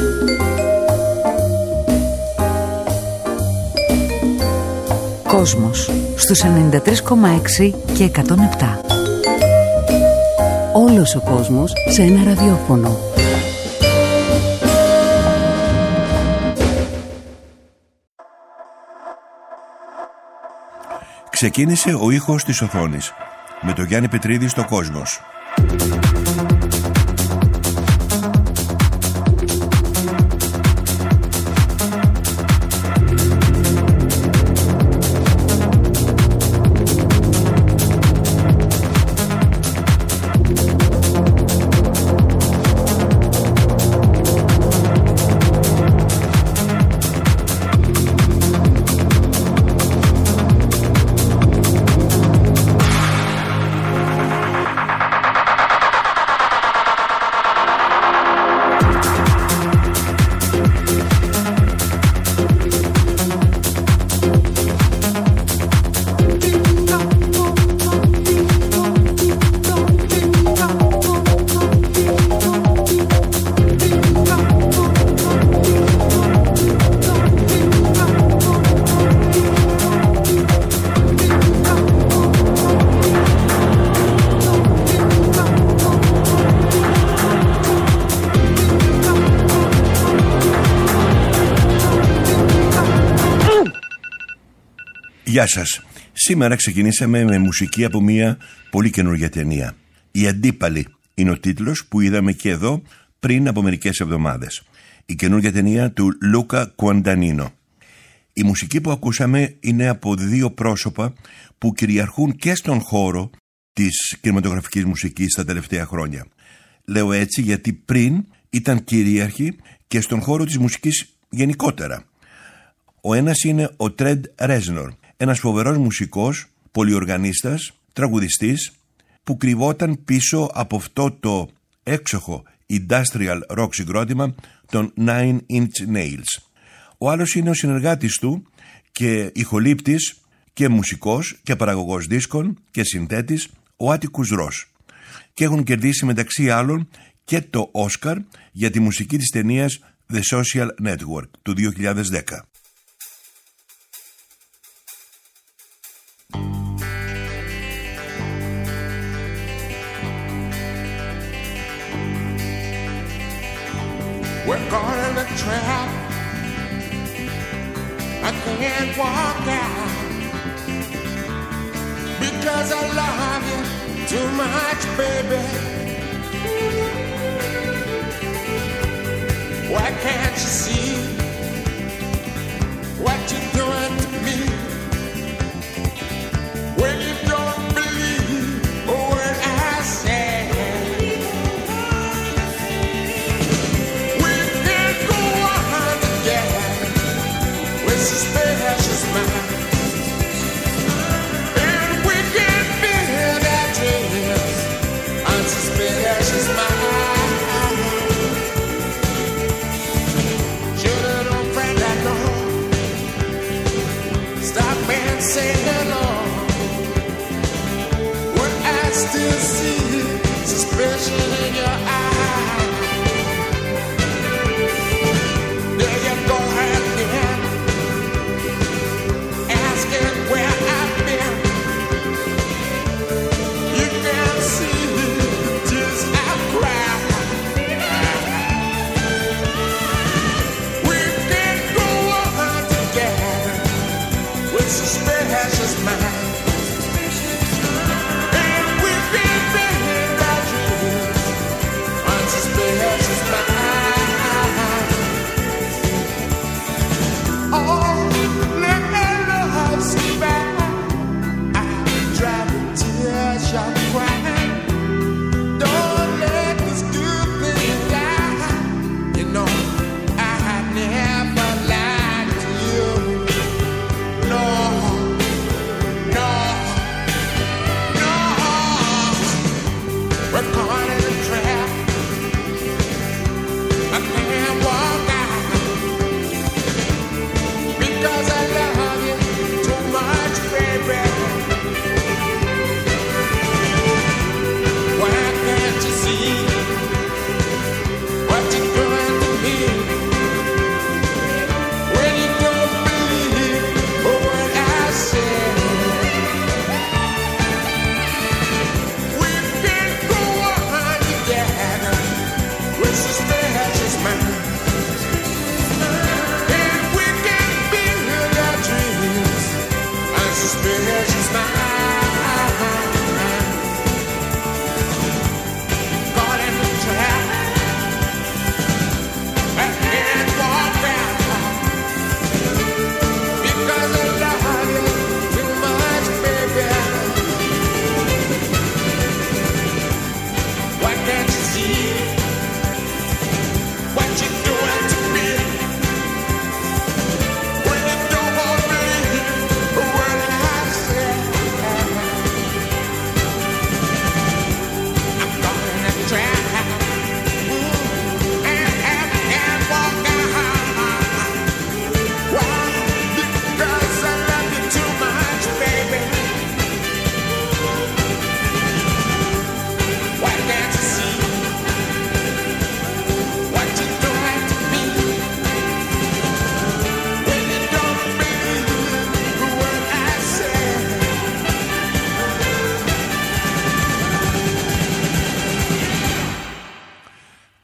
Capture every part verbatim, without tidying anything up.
Κόσμος στους ενενήντα τρία κόμμα έξι και εκατόν επτά. Όλος ο κόσμος σε ένα ραδιόφωνο. Ξεκίνησε ο ήχος της οθόνης με το Γιάννη Πετρίδη στο Κόσμος. Γεια σας. Σήμερα ξεκινήσαμε με μουσική από μια πολύ καινούργια ταινία. «Οι Αντίπαλοι» είναι ο τίτλος που είδαμε και εδώ πριν από μερικές εβδομάδες. Η καινούργια ταινία του Λούκα Κουαντανίνο. Η μουσική που ακούσαμε είναι από δύο πρόσωπα που κυριαρχούν και στον χώρο της κινηματογραφικής μουσικής τα τελευταία χρόνια. Λέω έτσι γιατί πριν ήταν κυρίαρχοι και στον χώρο της μουσικής γενικότερα. Ο ένας είναι ο Τρεντ Ρέζνορ, ένας φοβερός μουσικός, πολυοργανίστας, τραγουδιστής που κρυβόταν πίσω από αυτό το έξοχο industrial rock συγκρότημα των Nine Inch Nails. Ο άλλος είναι ο συνεργάτης του και ηχολήπτης και μουσικός και παραγωγός δίσκων και συνθέτης, ο Άττικους Ρος, και έχουν κερδίσει μεταξύ άλλων και το Όσκαρ για τη μουσική της ταινίας The Social Network του δύο χιλιάδες δέκα. We're caught in a trap. I can't walk out because I love you too much, baby. Why can't you see what you're doing to me? When you don't believe a word I say. Suspicious mind, and we can build our dreams on suspicious mind. Should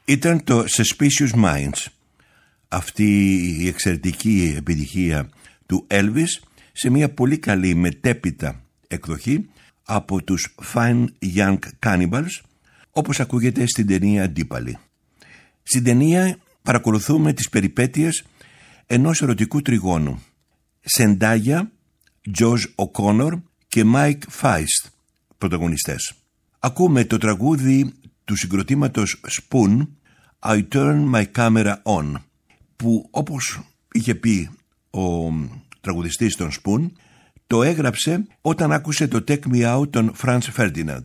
Ήταν το Suspicious Minds, αυτή η εξαιρετική επιτυχία του Elvis σε μια πολύ καλή μετέπειτα εκδοχή από τους Fine Young Cannibals, όπως ακούγεται στην ταινία Αντίπαλοι. Στην ταινία παρακολουθούμε τις περιπέτειες ενός ερωτικού τριγώνου. Σεντάγια, Josh O'Connor και Mike Feist πρωταγωνιστές. Ακούμε το τραγούδι του συγκροτήματος Spoon, I Turn My Camera On, που όπως είχε πει ο τραγουδιστής των Spoon, το έγραψε όταν άκουσε το Take Me Out των Franz Ferdinand.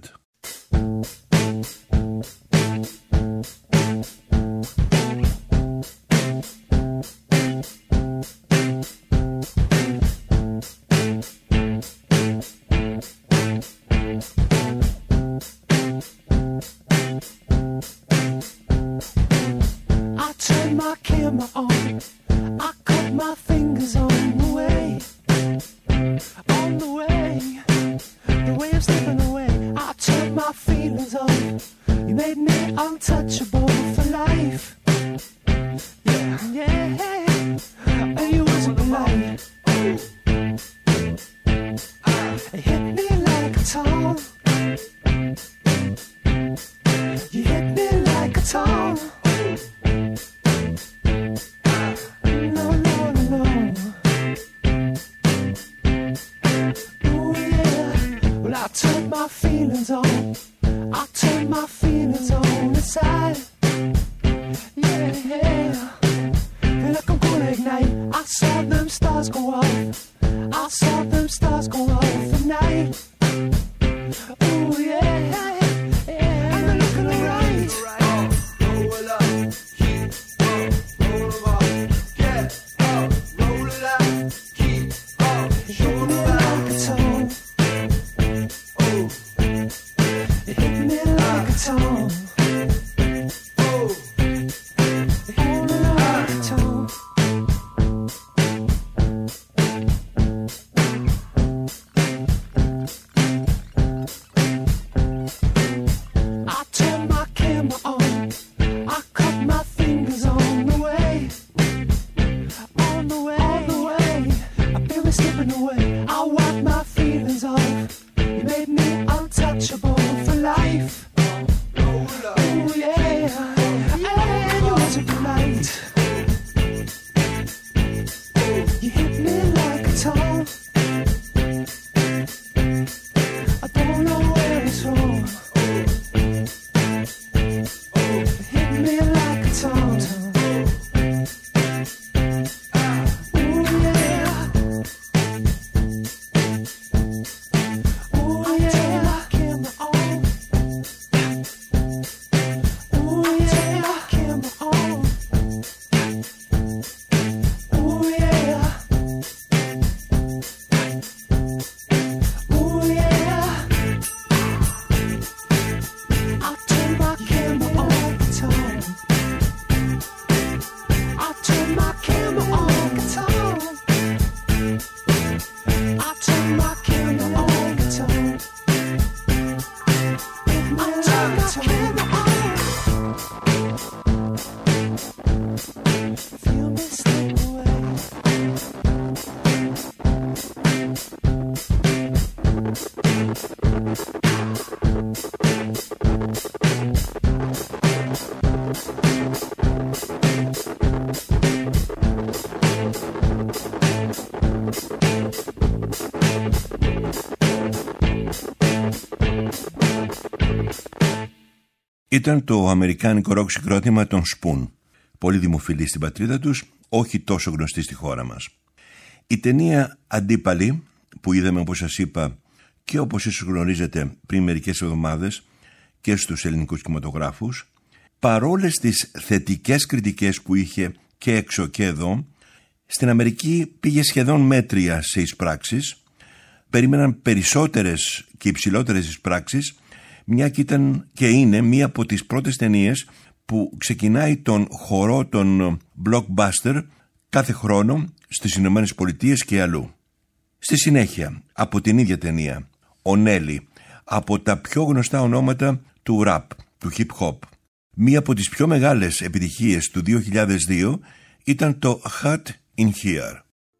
Ήταν το αμερικάνικο ροκ συγκρότημα των Spoon, πολύ δημοφιλή στην πατρίδα τους, όχι τόσο γνωστή στη χώρα μας. Η ταινία Αντίπαλοι, που είδαμε όπως σας είπα και όπως ίσως γνωρίζετε πριν μερικές εβδομάδες και στους ελληνικούς κινηματογράφους, παρόλες τις θετικές κριτικές που είχε και έξω και εδώ, στην Αμερική πήγε σχεδόν μέτρια σε εισπράξεις. Περίμεναν περισσότερες και υψηλότερες εισπράξεις, μια και ήταν και είναι μία από τις πρώτες ταινίες που ξεκινάει τον χορό των blockbuster κάθε χρόνο στις Ηνωμένες Πολιτείες και αλλού. Στη συνέχεια, από την ίδια ταινία, ο Νέλη, από τα πιο γνωστά ονόματα του rap, του hip hop, Μία από τις πιο μεγάλες επιτυχίες του δύο χιλιάδες δύο ήταν το Hot in Here.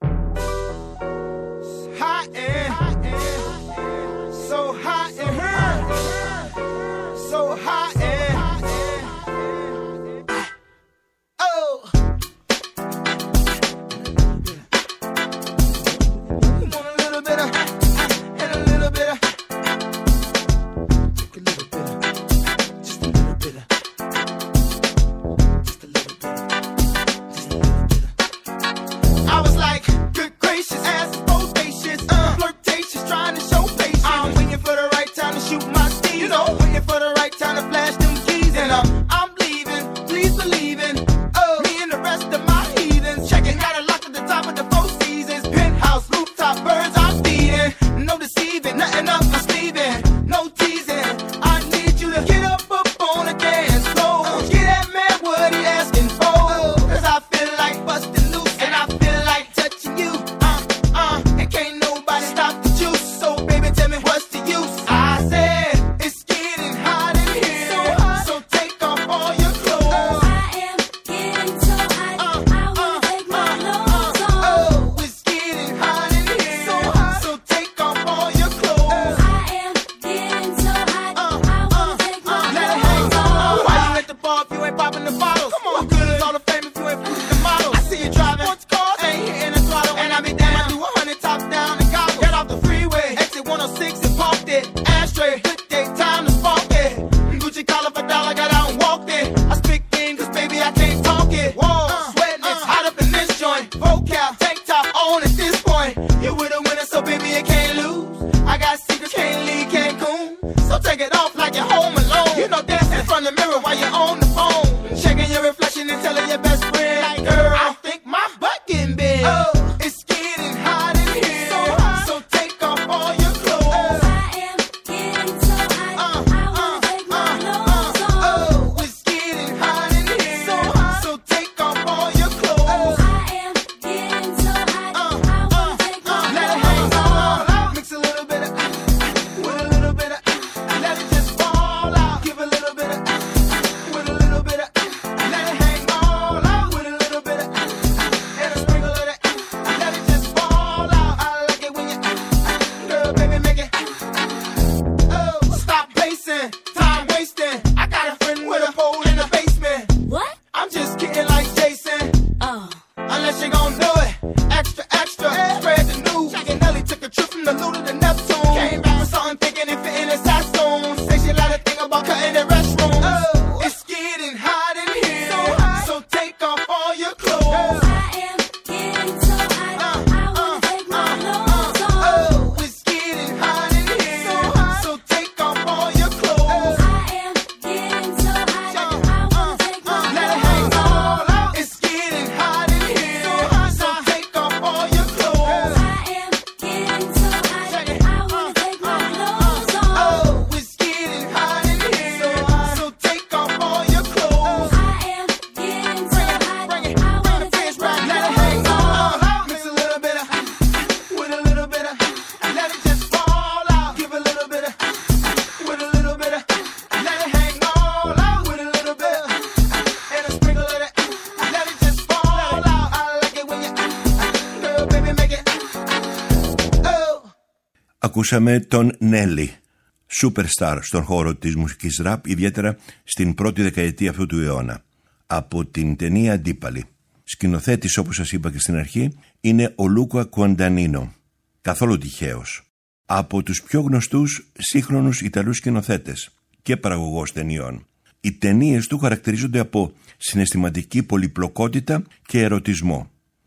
Ακούσαμε τον Νέλι, superstar στον χώρο της μουσικής ραπ, ιδιαίτερα στην πρώτη δεκαετία αυτού του αιώνα, από την ταινία Αντίπαλοι. Σκηνοθέτης, όπως σας είπα και στην αρχή, είναι ο Λούκα Κουαντανίνο, καθόλου τυχαίος. Από τους πιο γνωστούς σύγχρονους Ιταλούς σκηνοθέτες και παραγωγός ταινιών. Οι ταινίες του χαρακτηρίζονται από συναισθηματική πολυπλοκότητα και ερωτισμό.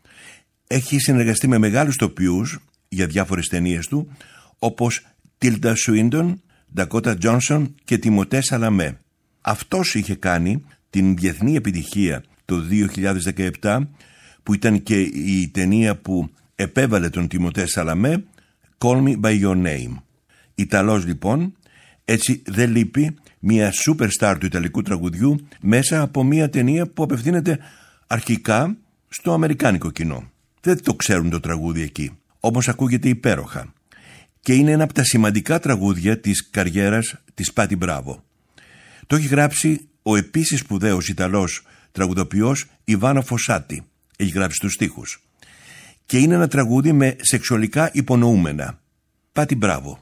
Έχει συνεργαστεί με μεγάλους τοπιούς για διάφορες ταινίες του, όπως Τίλντα Σουίντον, Ντακότα Τζόνσον και Τιμωτέ Σαλαμέ. Αυτός είχε κάνει την διεθνή επιτυχία το δύο χιλιάδες δεκαεπτά, που ήταν και η ταινία που επέβαλε τον Τιμωτέ Σαλαμέ, Call Me By Your Name. Ιταλός λοιπόν, έτσι δεν λείπει μια superstar του ιταλικού τραγουδιού μέσα από μια ταινία που απευθύνεται αρχικά στο αμερικάνικο κοινό. Δεν το ξέρουν το τραγούδι εκεί, όμως ακούγεται υπέροχα. Και είναι ένα από τα σημαντικά τραγούδια της καριέρας της Πάτι Μπράβο. Το έχει γράψει Ο επίσης σπουδαίος Ιταλός τραγουδοποιός Ιβάνο Φωσάτη έχει γράψει τους στίχους. Και είναι ένα τραγούδι με σεξουαλικά υπονοούμενα. Πάτη μπράβο.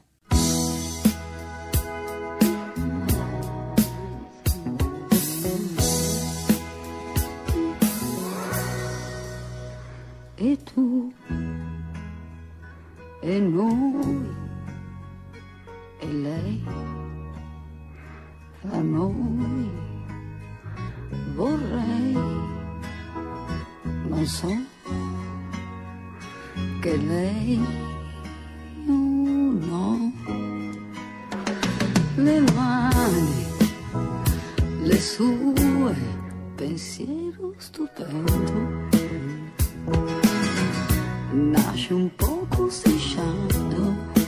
E tu e noi e lei fra noi vorrei, non so che lei oh no, le mani le sue, pensiero stupendo, nasce un poco strisciando,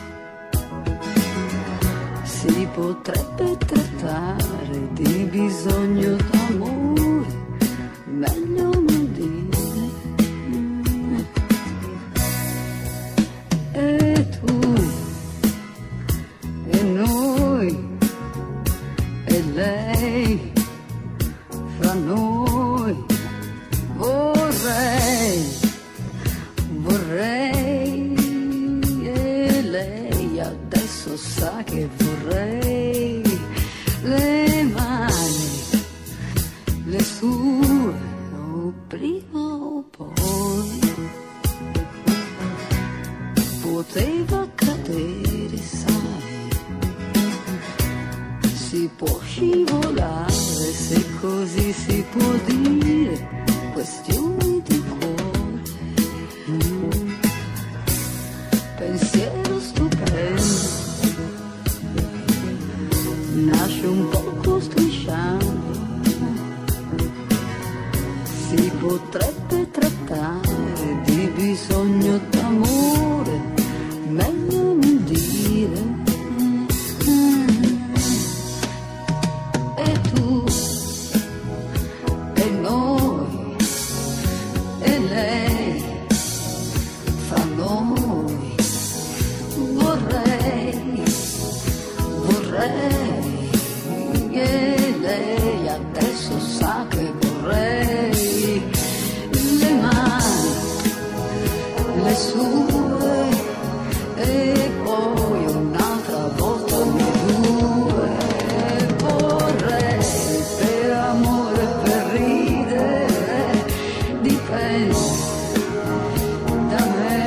si potrebbe trattare di bisogno d'amore, meglio non dire. E tu e noi e lei fra noi vorrei, vorrei, e lei adesso sa che vorrei, le mani, le sue, o prima o poi, poteva cadere, sai, si può scivolare, se così si può dire, questioni di cuore, mm. Pensiero stupendo, nasce un poco strisciando, si potrebbe trattare di bisogno d'amore, meglio non dire. E tu e noi e lei fra noi vorrei, vorrei, e lei adesso sa che vorrei, le mani, le sue, e poi un'altra volta noi due, vorrei, per amore, per ridere, dipende da me.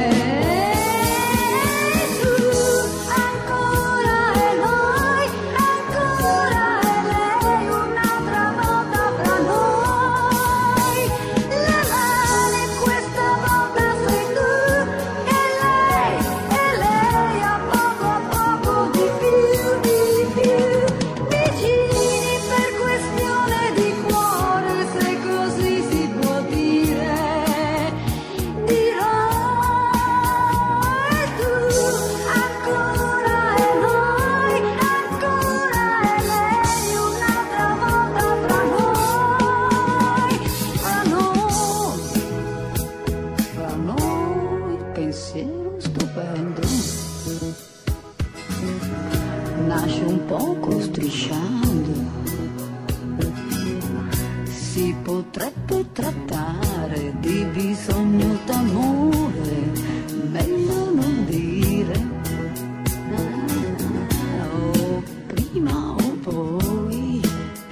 Tu ancora e noi, ancora e lei, un'altra volta fra noi, le mani questa volta sei tu e lei, e lei a poco a poco di più, di più, vicini per questione di cuore, se così si può dire, dirò. E tu ancora e noi, ancora e lei, un'altra volta fra noi, fra noi, fra noi, pensiero stupendo, nasce un poco strisciando, si potrebbe trattare di bisogno d'amore, meglio non dire, ah, o prima o poi,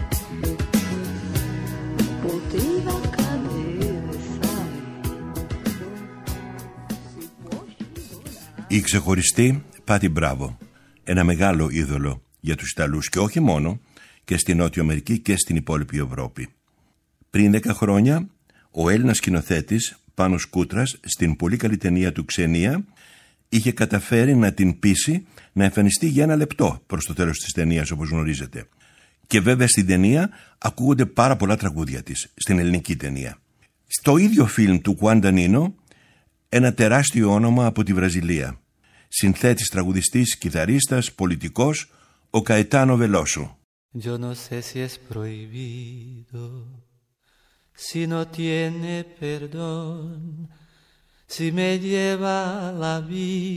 poteva cadere, sai, si può scivolare. Η ξεχωριστή Πάτη Μπράβο. Ένα μεγάλο είδωλο για τους Ιταλούς και όχι μόνο, και στη Νότιο Αμερική και στην υπόλοιπη Ευρώπη. Πριν δέκα χρόνια, ο Έλληνας σκηνοθέτης Πάνος Κούτρας στην πολύ καλή ταινία του Ξενία είχε καταφέρει να την πείσει να εμφανιστεί για ένα λεπτό προς το τέλος της ταινίας, όπως γνωρίζετε. Και βέβαια στην ταινία ακούγονται πάρα πολλά τραγούδια της, στην ελληνική ταινία. Στο ίδιο φιλμ του Κουαντανίνο, ένα τεράστιο όνομα από τη Βραζιλία. Συνθέτης, τραγουδιστής, κιθαρίστας, πολιτικός, ο Καετάνο Βελόσο. Yo no sé si es prohibido, si no tiene perdón, si me lleva al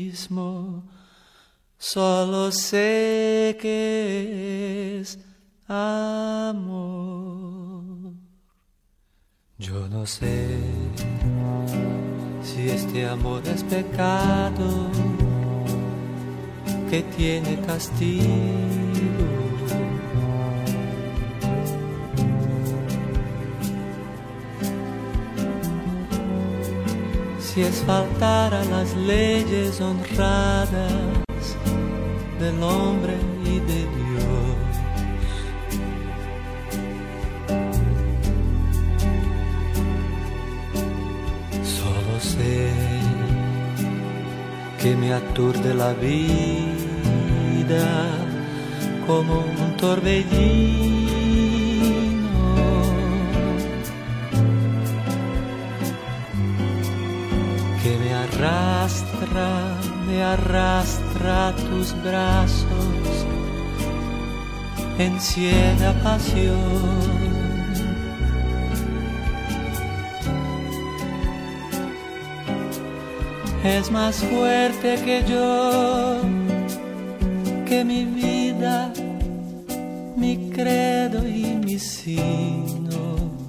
abismo, solo sé que es amor. Yo no sé si este amor es pecado que tiene castigo. Si es faltar a las leyes honradas del hombre y de Dios. Solo sé que me aturde la vida como un torbellino, que me arrastra, me arrastra a tus brazos en ciega pasión. Es más fuerte que yo, que mi vida, mi credo y mi sino.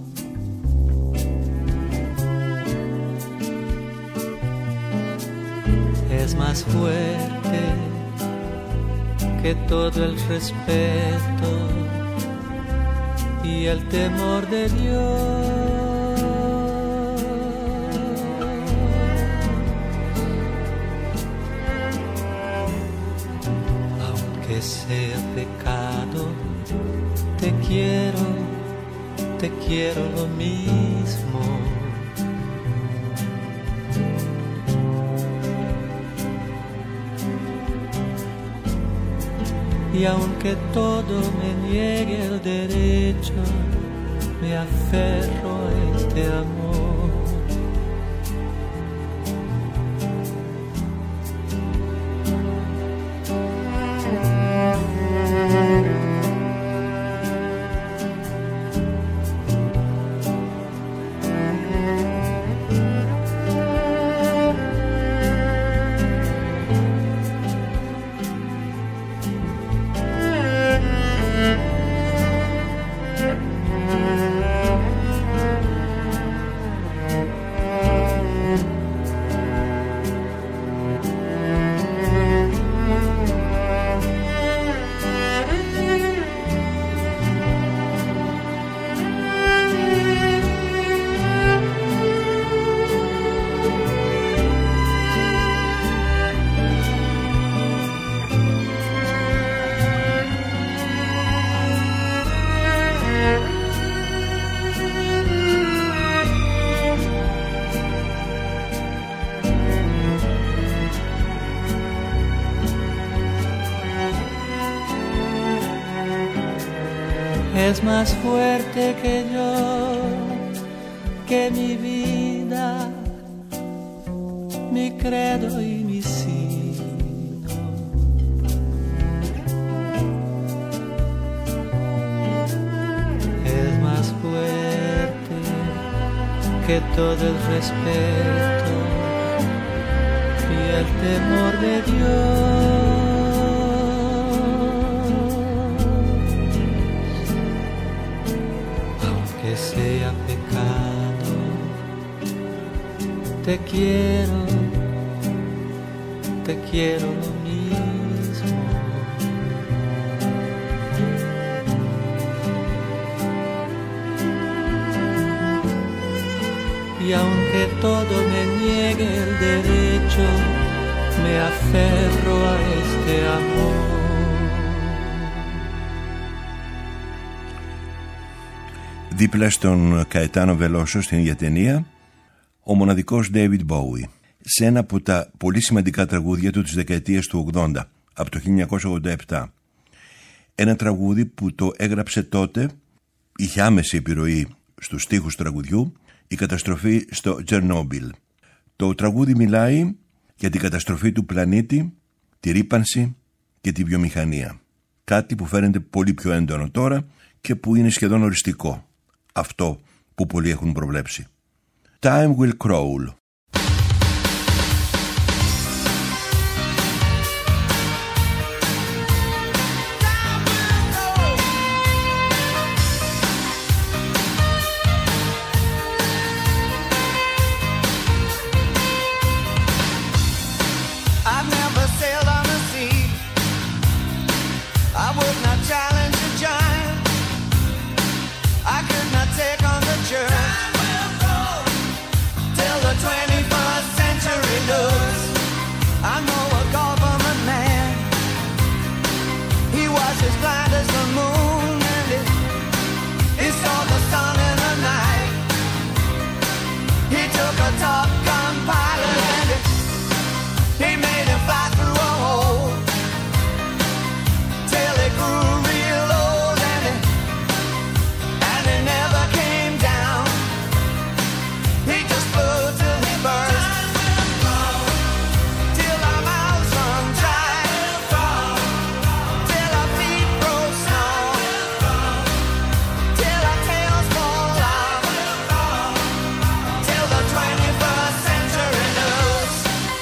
Es más fuerte que todo el respeto y el temor de Dios. Sea pecado, te quiero, te quiero lo mismo. Y aunque todo me niegue el derecho, me aferro a este amor. Es más fuerte que yo, que mi vida, mi credo y mi sino. Es más fuerte que todo el respeto y el temor de Dios. Que sea pecado, te quiero, te quiero lo mismo. Y aunque todo me niegue el derecho, me aferro a este amor. Δίπλα στον Καετάνο Βελόσο στην ίδια ταινία, ο μοναδικός David Bowie, σε ένα από τα πολύ σημαντικά τραγούδια του της δεκαετίας του ογδόντα, από το χίλια εννιακόσια ογδόντα επτά. Ένα τραγούδι που το έγραψε τότε, είχε άμεση επιρροή στους στίχους του τραγουδιού, η καταστροφή στο Τσερνόμπιλ. Το τραγούδι μιλάει για την καταστροφή του πλανήτη, τη ρύπανση και τη βιομηχανία. Κάτι που φαίνεται πολύ πιο έντονο τώρα και που είναι σχεδόν οριστικό. Αυτό που πολλοί έχουν προβλέψει. Time will crawl. Time will took a Top Gun pilot and he, he made him fly through a hole till he grew real old and he, and he never came down. He just flew till he burst, till our mouths run dry, till our feet grow small, till our tails fall off, till the twenty-first century knows.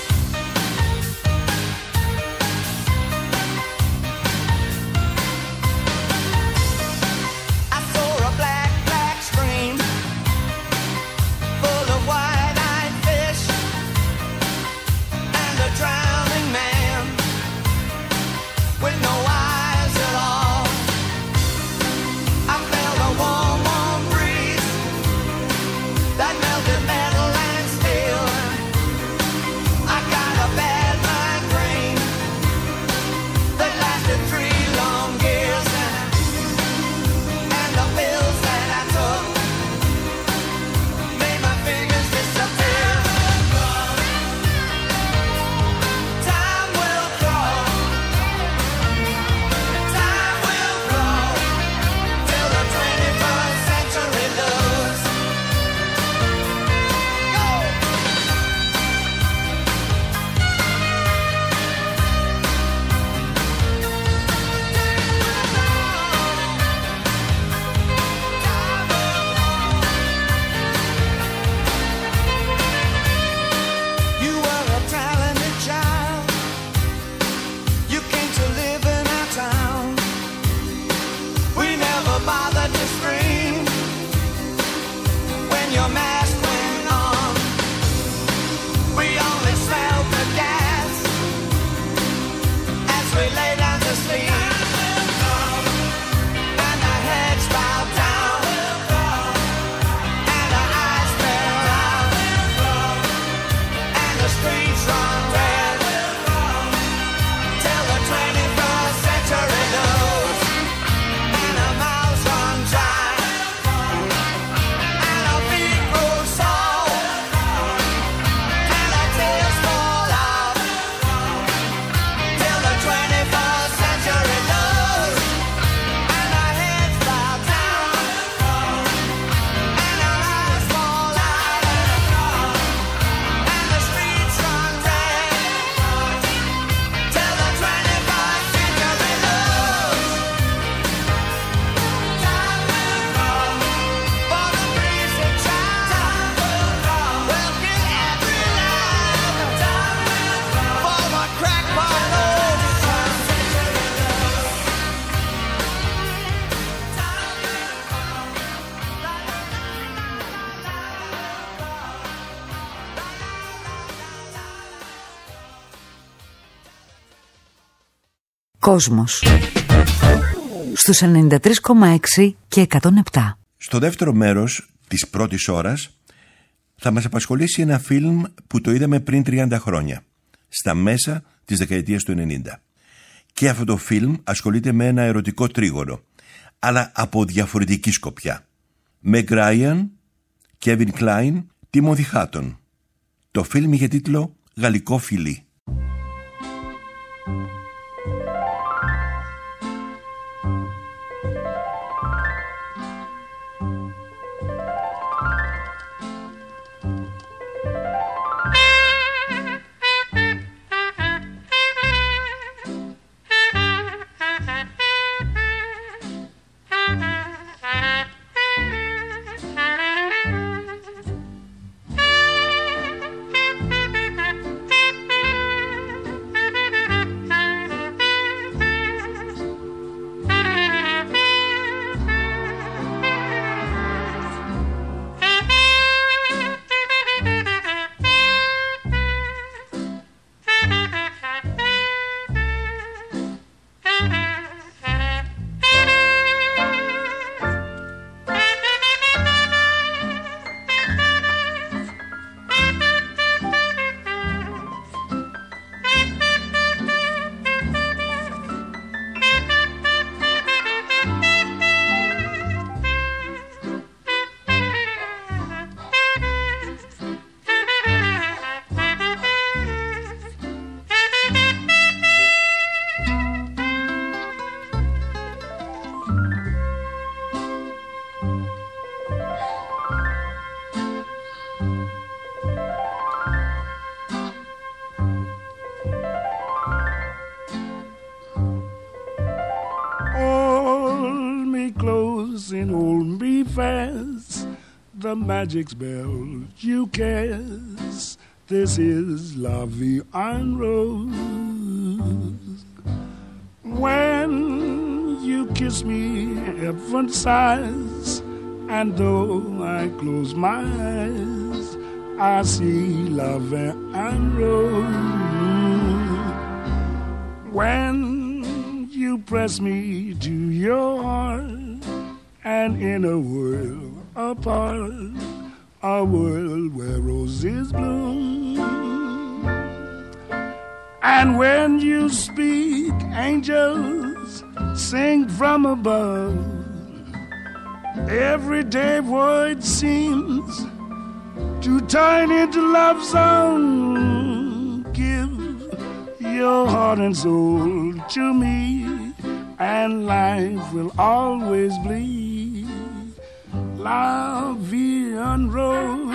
I saw a black, black stream full of wide-eyed fish and a drowning man with no eyes at all. I felt a warm, warm breeze that melted metal and steel. I got a bad migraine that lasted three long years, and the pills that I took made my fingers disappear. Time will crawl, time will crawl till the twenty-first century knows. Go! You were a talented child. You came to live in our town. We never bothered to scream when your mask went on. We only smelled the gas as we lay down to sleep, and our heads bowed down, and our eyes stare out, and the streets run red till the twenty-first century knows, and our mouths run dry, and our feet grow sore, and our tails fall off till the twenty-first century knows, and our heads bow down, and our eyes fall out, and the streets run red till the twenty-first century knows. Time will come for the breezy child. We'll kill every life. Time will come for the crackpot old son. Κόσμος. Στους ενενήντα τρία κόμμα έξι και εκατόν επτά. Στο δεύτερο μέρος της πρώτης ώρας θα μας απασχολήσει ένα φιλμ που το είδαμε πριν τριάντα χρόνια, στα μέσα της δεκαετίας του ενενήντα. Και αυτό το φιλμ ασχολείται με ένα ερωτικό τρίγωνο, αλλά από διαφορετική σκοπιά. Meg Ryan, Kevin Kline, Timothy Hutton. Το φιλμ είχε τίτλο «Γαλλικό φιλί». Thank you. the magic spell you cast. This is La Vie en Rose. When you kiss me, heaven sighs, and though I close my eyes, I see La Vie en Rose. When you press me to your heart, and in a world apart, a world where roses bloom. And when you speak, angels sing from above. Everyday word seems to turn into love song. Give your heart and soul to me, and life will always bleed La Vie en Rose.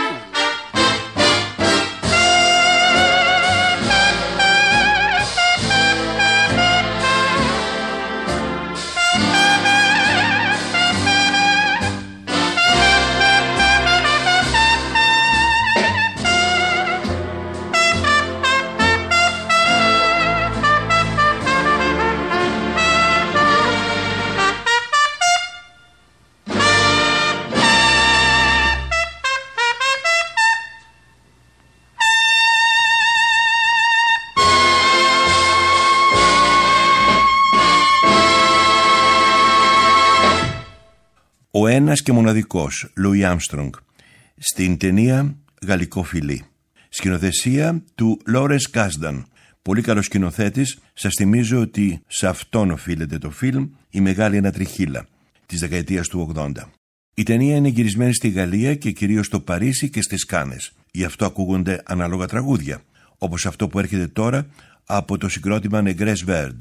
Ο ένας και μοναδικός, Λούι Άρμστρονγκ, στην ταινία Γαλλικό φιλί. Σκηνοθεσία του Λόρενς Κάσνταν, πολύ καλός σκηνοθέτης. Σας θυμίζω ότι σε αυτόν οφείλεται το φιλμ «Η Μεγάλη Ανατριχίλα» της δεκαετίας του ογδόντα. Η ταινία είναι γυρισμένη στη Γαλλία και κυρίως στο Παρίσι και στις Κάνες. Γι' αυτό ακούγονται ανάλογα τραγούδια, όπως αυτό που έρχεται τώρα από το συγκρότημα Νεγκρές Βέρντ.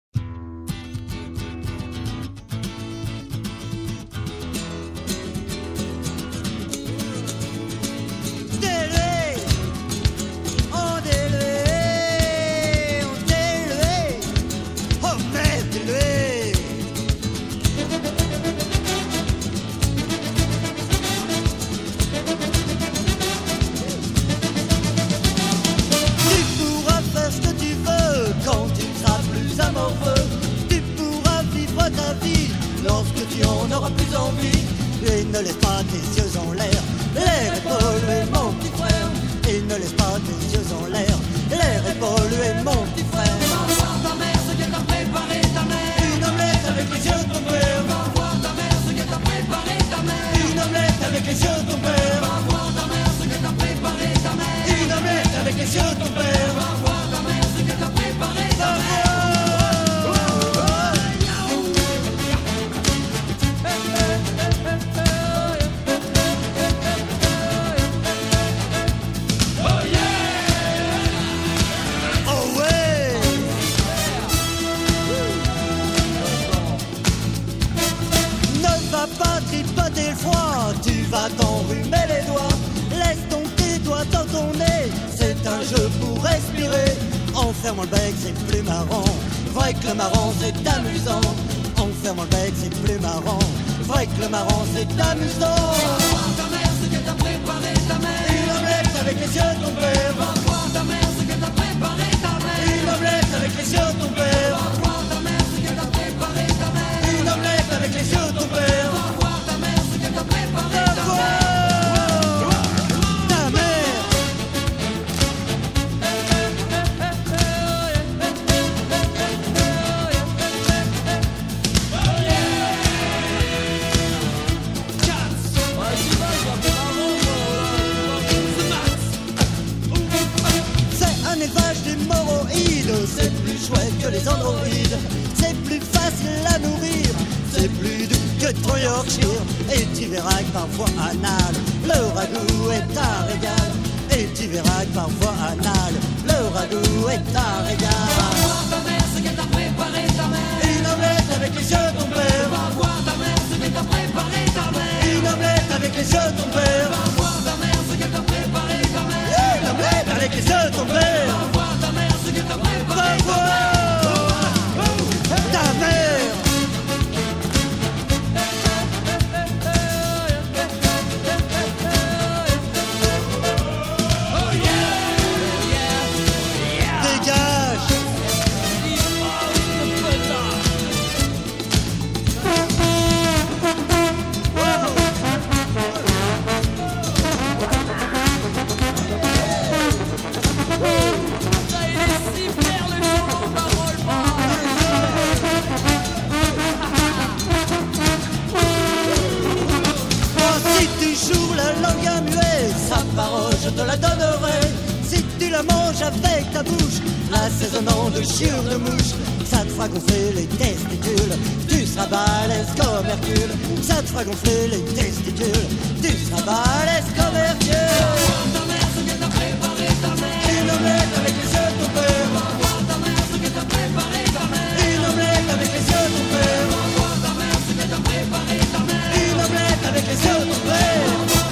Ne laisse pas tes yeux en l'air, l'air est pollué mon petit frère. Et ne laisse pas tes yeux en l'air, l'air est pollué mon petit frère. Va voir ta mère ce qu'elle t'a préparé ta mère. Une omelette avec les yeux de ton père. Va voir ta mère ce qu'elle t'a préparé ta mère. Une omelette avec les yeux de ton père. Va voir ta mère ce qu'elle t'a préparé ta mère. Une omelette avec les yeux de ton père. Va voir ta mère ce qu'elle t'a préparé ta mère. Tu vas t'enrhumer les doigts, laisse donc tes doigts dans ton nez. C'est un jeu pour respirer. En fermant le bec, c'est plus marrant. Vrai que le marrant, c'est amusant. En fermant le bec, c'est plus marrant. Vrai que le marrant, c'est amusant. Va voir ta mère ce qu'elle t'a préparé ta mère. Une omelette avec les yeux de ton père. Va voir ta mère ce qu'elle t'a préparé ta mère. Une omelette avec les yeux de ton père. Va voir ta mère ce qu'elle t'a préparé ta mère. Une omelette avec les yeux de ton père. Va voir ta mère ce qu'elle t'a préparé ta mère. C'est plus chouette que les androïdes. C'est plus facile à nourrir. C'est plus doux que ton Yorkshire. Et tu verras que parfois anal, le ragoût est un régal. Et tu verras que parfois anal, le ragoût est un régal. Va voir ta mère ce qu'elle t'a préparé ta mère. Une omelette avec les yeux de ton père. Va voir ta mère ce qu'elle t'a préparé ta mère. Une omelette avec les yeux de ton père. Va voir ta mère ce qu'elle t'a préparé ta mère. Une omelette avec les yeux de ton père. Va voir ta mère ce qu'elle t'a préparé ta mère. Ta mère. je te la donnerai. Si tu la manges avec ta bouche, l'assaisonnant de chiure de mouche, ça te fera gonfler les testicules, tu seras balèze comme Hercule. Ça te fera gonfler les testicules, tu seras balèze comme Hercule. Une omelette avec les yeux de ton père. Une omelette avec les yeux de ton père. Une omelette avec les yeux de ton père.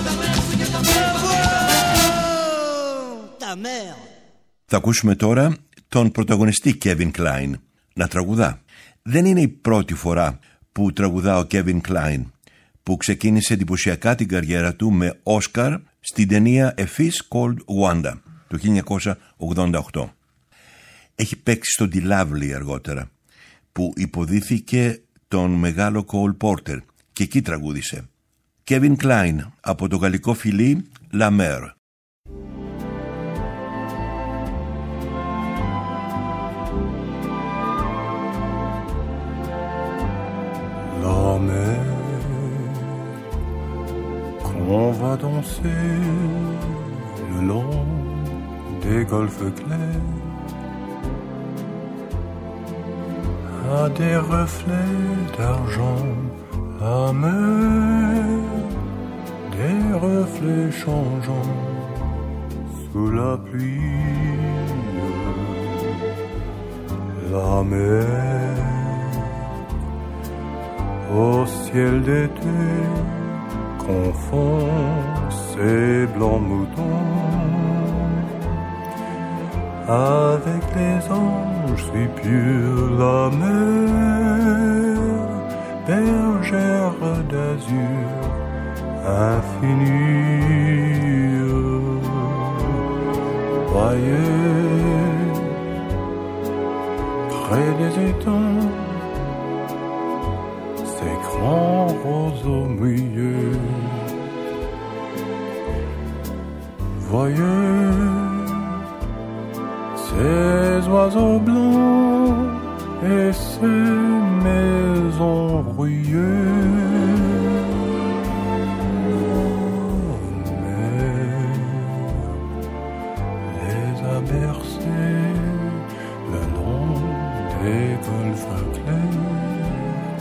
Ta mère. Θα ακούσουμε τώρα τον πρωταγωνιστή Kevin Kline να τραγουδά. Δεν είναι η πρώτη φορά που τραγουδά ο Kevin Kline, που ξεκίνησε εντυπωσιακά την καριέρα του με Όσκαρ στην ταινία A Fish Called Wanda του χίλια εννιακόσια ογδόντα οκτώ. Έχει παίξει στο The Lovely αργότερα, που υποδίθηκε τον μεγάλο Cole Porter και εκεί τραγούδισε. Kevin Kline από το γαλλικό φιλί La Mer. La mer, qu'on va danser le long des golfes clairs, à des reflets d'argent, la mer, des reflets changeants sous la pluie, la mer. Au ciel d'été confond ces blancs moutons avec les anges si purs, la mer, bergère d'azur infinie. Voyez, près des étangs, ces grands roseaux mouillés. Voyez ces oiseaux blancs et ces maisons rouillées. Oh, mer les a bercés le long des golfes clairs.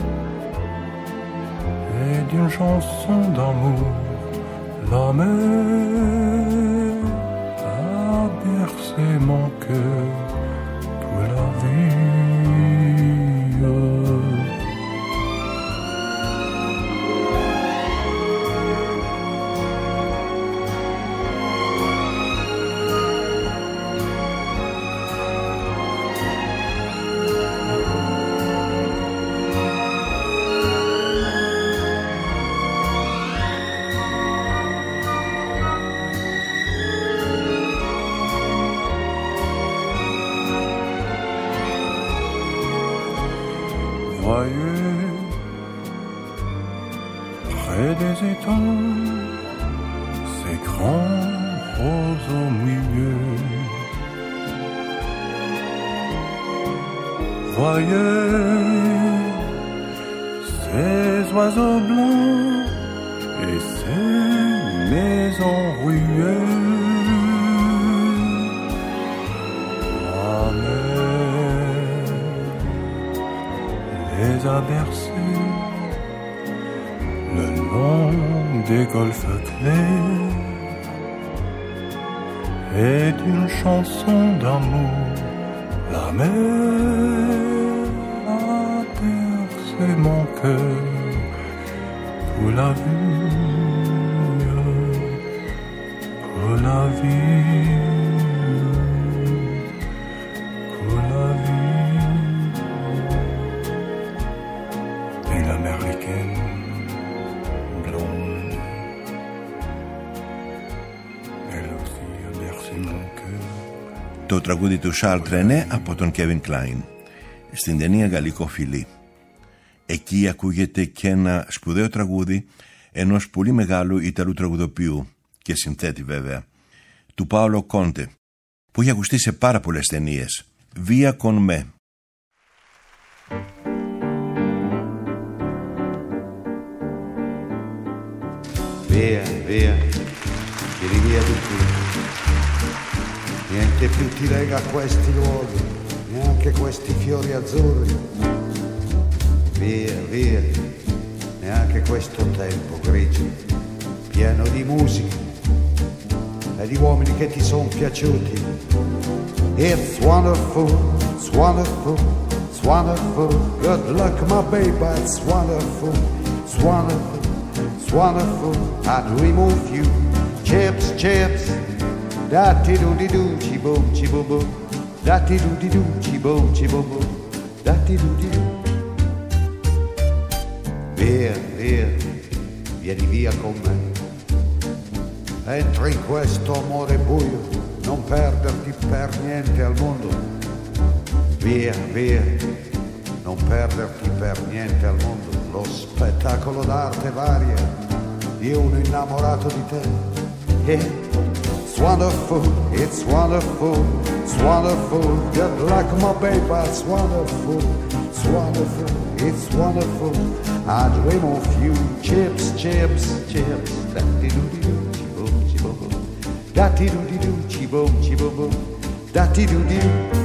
Et d'une chanson d'amour, la mer a bercé mon cœur pour la vie. Voyez, près des étangs, ces grands roseaux mouillés. Voyez, ces oiseaux blancs et ces maisons rouillées. La mer les a bercés le long des golfes clairs et d'une chanson d'amour, la mer a bercé mon cœur pour la vie, pour la vie, pour la vie. Une américaine blonde, elle aussi a bercé mon cœur. Το τραγούδι του Charles Trenet από τον Kevin Kline στην ταινία Γαλλικό φιλί. Εκεί ακούγεται και ένα σπουδαίο τραγούδι ενός πολύ μεγάλου Ιταλού τραγουδοποιού και συνθέτη βέβαια, του Πάολο Κόντε, που έχει ακουστεί σε πάρα πολλές ταινίες. Via con me. Via, via, tiri via tutti niente più ti lega a questi luoghi, neanche questi fiori azzurri. Via, via, neanche questo tempo grigio, pieno di musica e di uomini che ti sono piaciuti. It's wonderful, it's wonderful, it's wonderful. Good luck, my baby, it's wonderful, it's wonderful, it's wonderful. I dream of you, chips, chips. Da-ti-do-di-do, chi-boom, chi-boom-boom. Da-ti-do-di-do, chi-boom, chi-boom-boom. Da-ti-do-di-do. Via, via, vieni via con me. Entra in questo amore buio, non perderti per niente al mondo. Via, via, non perderti per niente al mondo. Lo spettacolo d'arte varia di uno innamorato di te. Yeah. It's wonderful, it's wonderful, it's wonderful. Good luck, my baby, it's wonderful, it's wonderful, it's wonderful. I dream of you, chips, chips, chips. Da-ti-do-di-do, chi-boom, chi-boom-boom. Da-ti-do-di-do, chi-boom, chi-boom-boom. Da-ti-do-di-do.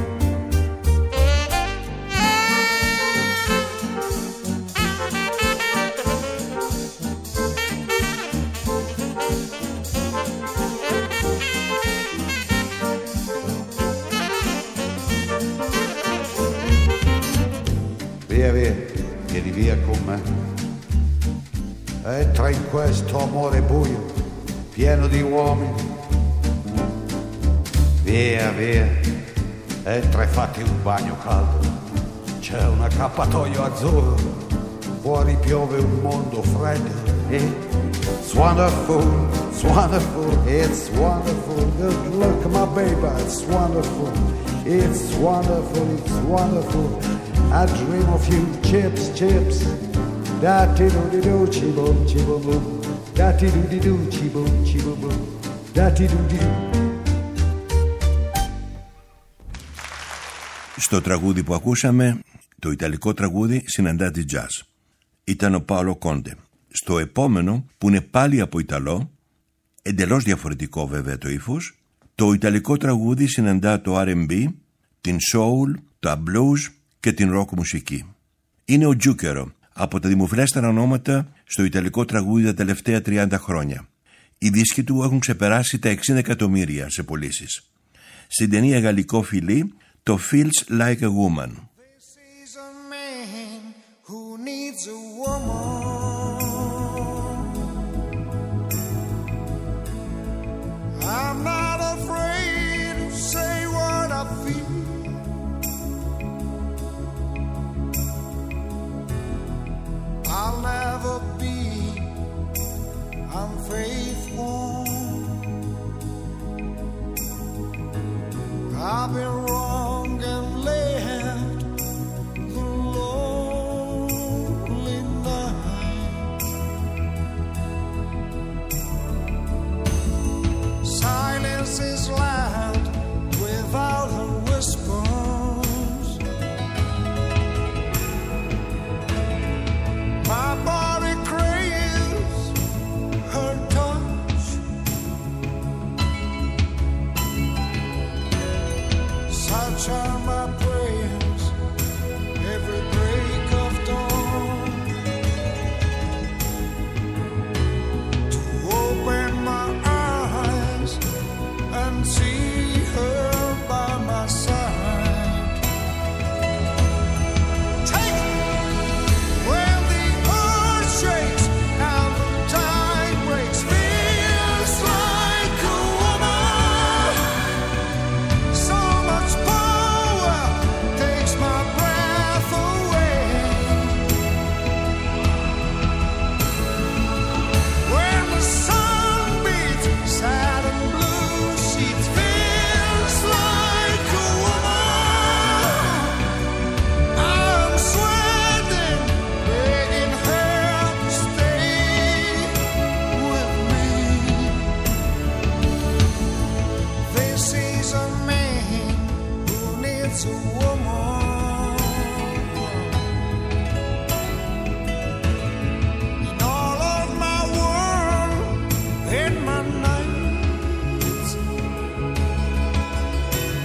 Via, via, vieni via con me. Entra in questo amore buio, pieno di uomini. Via, via, entra e fatti un bagno caldo. C'è un accappatoio azzurro, fuori piove un mondo freddo. It's wonderful, it's wonderful, it's wonderful. Good luck, my baby, it's wonderful. It's wonderful, it's wonderful. I dream of you, chips, chips. Da-ti-do-di-do, chi-boom, chi-boom-boom. Da-ti-do-di-do, chi-boom, chi-boom-boom. Da-ti-do-di-do. Στο τραγούδι που ακούσαμε, το ιταλικό τραγούδι συναντά τη jazz. Ήταν ο Πάολο Κόντε. Στο επόμενο, που είναι πάλι από Ιταλό, εντελώς διαφορετικό βέβαια το ύφος, το ιταλικό τραγούδι συναντά το αρ εντ μπι, την soul, το blues και την rock μουσική. Είναι ο Τζούκερο, από τα δημοφιλέστερα ονόματα στο ιταλικό τραγούδι τα τελευταία τριάντα χρόνια. Οι δίσκοι του έχουν ξεπεράσει τα εξήντα εκατομμύρια σε πωλήσεις. Στην ταινία γαλλικό φιλί, το Feels Like a Woman. This is a man who needs a woman. I'm not afraid to say what I feel. I'll never be unfaithful. I've been wrong and left the lonely night. Silence is loud without a whispers. My body craves her touch. Such are my prayers every break of dawn, to open my eyes and see her by my side. Take when the earth shakes and the tide breaks, feels like a woman. So much power takes my breath away. When the sun beats sad and blue, she feels like a woman. I'm sweating, begging her to stay with me. This is a man who needs a woman. In all of my world, in my nights,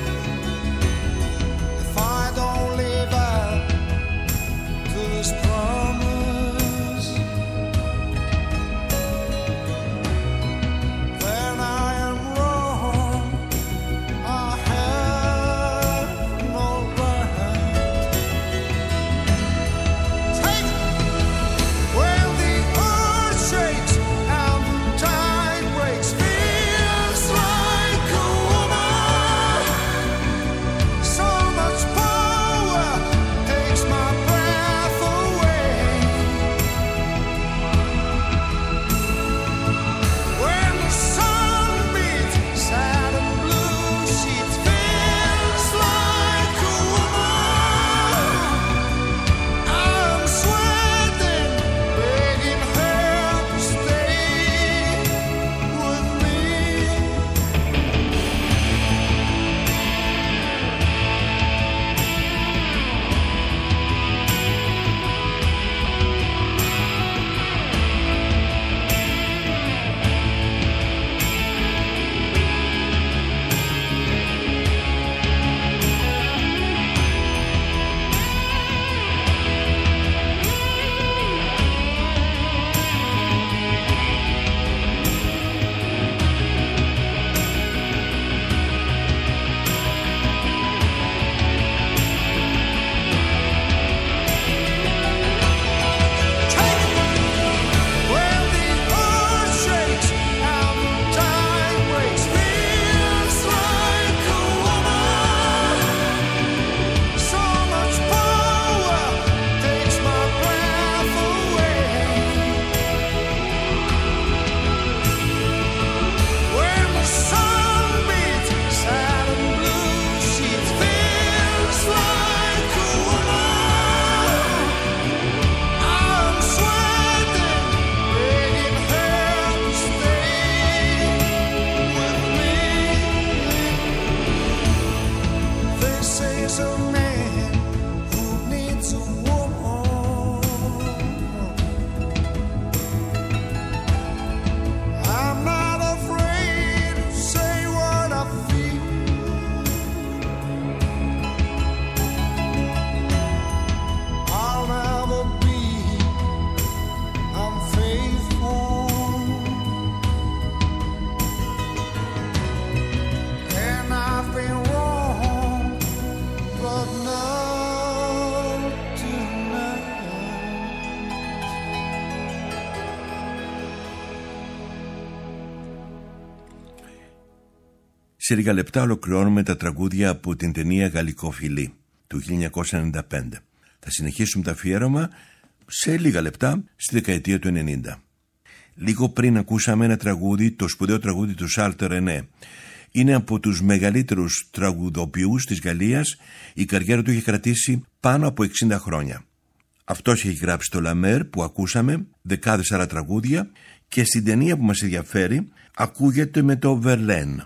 Σε λίγα λεπτά ολοκληρώνουμε τα τραγούδια από την ταινία Γαλλικό Φιλί του χίλια εννιακόσια ενενήντα πέντε. Θα συνεχίσουμε το αφιέρωμα σε λίγα λεπτά στη δεκαετία του ενενήντα. Λίγο πριν ακούσαμε ένα τραγούδι, το σπουδαίο τραγούδι του Σάρλ Ρενέ. Είναι από τους μεγαλύτερους τραγουδοποιούς της Γαλλίας, η καριέρα του είχε κρατήσει πάνω από εξήντα χρόνια. Αυτός έχει γράψει το Λαμέρ που ακούσαμε, δεκάδες άλλα τραγούδια, και στην ταινία που μας ενδιαφέρει ακούγεται με το Βερλέν.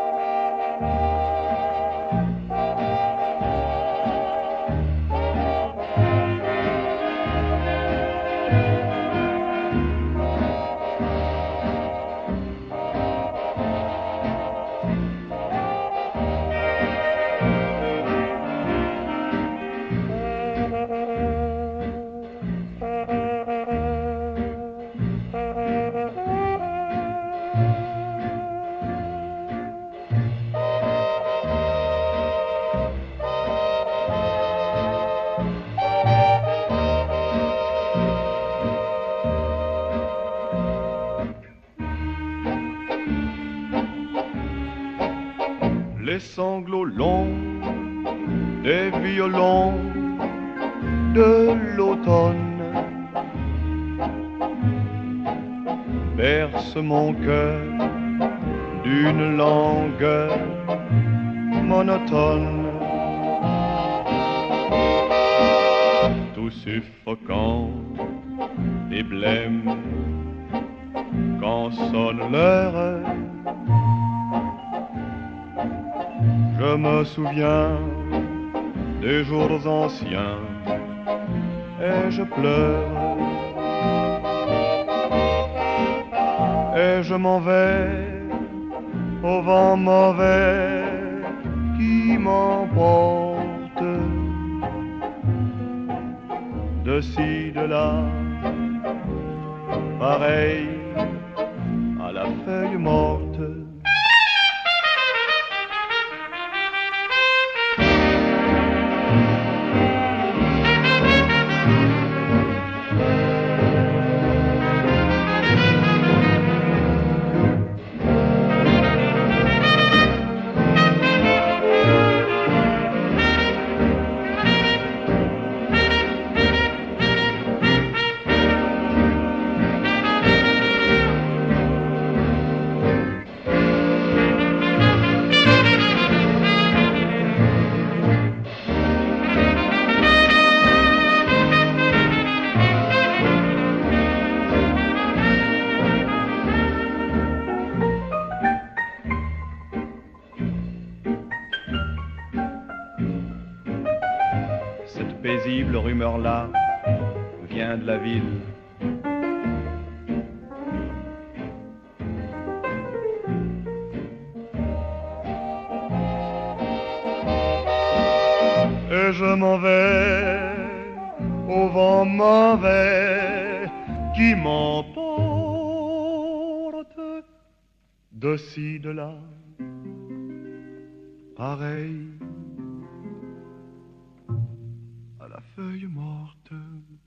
Les sanglots longs des violons de l'automne bercent mon cœur d'une langueur monotone, tout suffocant des blêmes quand sonne l'heure. Je me souviens des jours anciens et je pleure. Et je m'en vais au vent mauvais qui m'emporte de ci, de là, pareil à la feuille morte. Paisible rumeur-là vient de la ville. Et je m'en vais au vent mauvais qui m'emporte de ci, de là, pareil à la feuille morte.